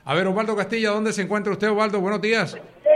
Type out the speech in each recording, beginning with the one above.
A ver, Osvaldo Castilla, ¿dónde se encuentra usted, Osvaldo? Buenos días.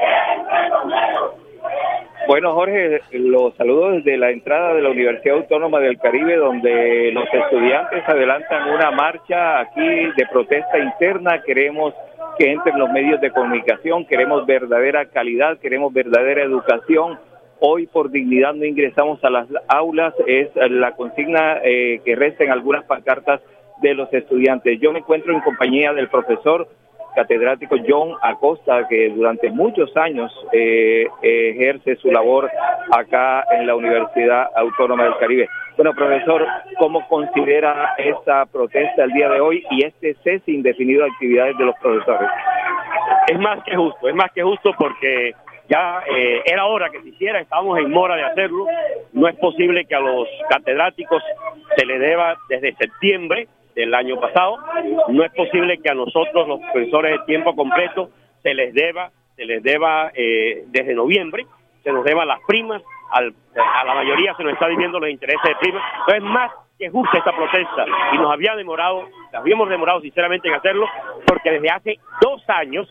Bueno, Jorge, los saludo desde la entrada de la Universidad Autónoma del Caribe, donde los estudiantes adelantan una marcha aquí de protesta interna. Queremos que entren los medios de comunicación, queremos verdadera calidad, queremos verdadera educación. Hoy por dignidad no ingresamos a las aulas, es la consigna que resta en algunas pancartas de los estudiantes. Yo me encuentro en compañía del profesor catedrático John Acosta, que durante muchos años ejerce su labor acá en la Universidad Autónoma del Caribe. Bueno, profesor, ¿cómo considera esta protesta el día de hoy y este cese indefinido de actividades de los profesores? Es más que justo porque ya era hora que se hiciera, estábamos en mora de hacerlo. No es posible que a los catedráticos se les deba desde septiembre del año pasado, no es posible que a nosotros los profesores de tiempo completo se les deba desde noviembre, se nos deba las primas, a la mayoría se nos está debiendo los intereses de primas. Entonces, más que justa esta protesta, y nos habíamos demorado sinceramente en hacerlo, porque desde hace dos años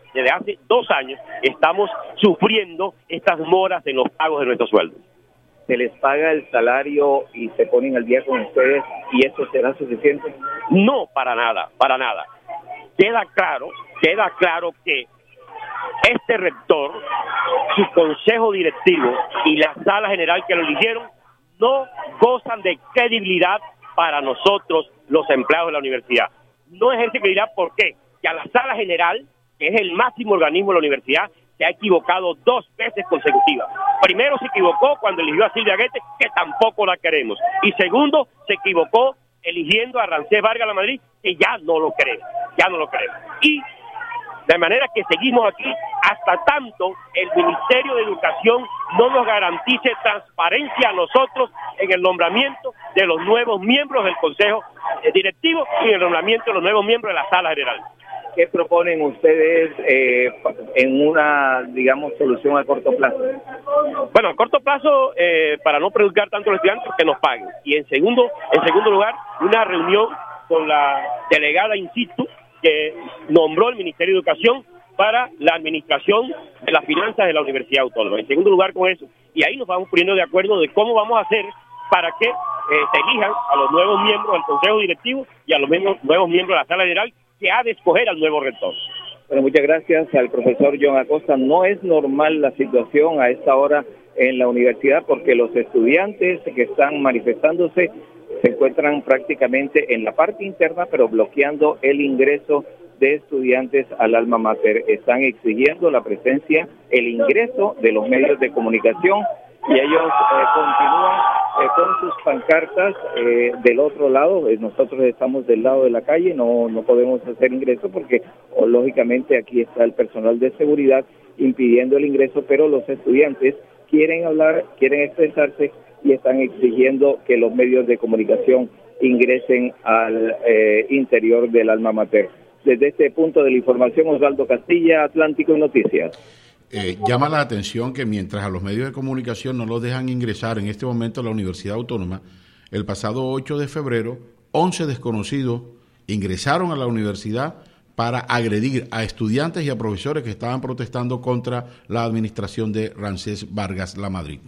estamos sufriendo estas moras en los pagos de nuestros sueldos. ¿Se les paga el salario y se ponen al día con ustedes y eso será suficiente? No, para nada. Queda claro que este rector, su consejo directivo y la sala general que lo eligieron no gozan de credibilidad para nosotros, los empleados de la universidad. No ejerce credibilidad, ¿por qué? Que a la sala general, que es el máximo organismo de la universidad, se ha equivocado 2 veces consecutivas. Primero se equivocó cuando eligió a Silvia Guete, que tampoco la queremos. Y segundo, se equivocó eligiendo a Rancés Vargas La Madrid, que ya no lo queremos. Y de manera que seguimos aquí hasta tanto el Ministerio de Educación no nos garantice transparencia a nosotros en el nombramiento de los nuevos miembros del Consejo Directivo y en el nombramiento de los nuevos miembros de la Sala General. ¿Qué proponen ustedes en una, solución a corto plazo? Bueno, a corto plazo, para no perjudicar tanto a los estudiantes, que nos paguen. Y en segundo lugar, una reunión con la delegada in situ que nombró el Ministerio de Educación para la administración de las finanzas de la Universidad Autónoma. En segundo lugar, con eso. Y ahí nos vamos poniendo de acuerdo de cómo vamos a hacer para que se elijan a los nuevos miembros del Consejo Directivo y a los nuevos miembros de la Sala General, que ha de escoger al nuevo rector. Bueno, muchas gracias al profesor John Acosta. No es normal la situación a esta hora en la universidad porque los estudiantes que están manifestándose se encuentran prácticamente en la parte interna, pero bloqueando el ingreso de estudiantes al alma mater. Están exigiendo la presencia, el ingreso de los medios de comunicación y ellos continúan con sus pancartas del otro lado. Nosotros estamos del lado de la calle, no podemos hacer ingreso porque lógicamente aquí está el personal de seguridad impidiendo el ingreso, pero los estudiantes quieren hablar, quieren expresarse y están exigiendo que los medios de comunicación ingresen al interior del alma mater. Desde este punto de la información, Osvaldo Castilla, Atlántico Noticias. Llama la atención que mientras a los medios de comunicación no los dejan ingresar en este momento a la Universidad Autónoma, el pasado 8 de febrero, 11 desconocidos ingresaron a la universidad para agredir a estudiantes y a profesores que estaban protestando contra la administración de Rancés Vargas La Madrid.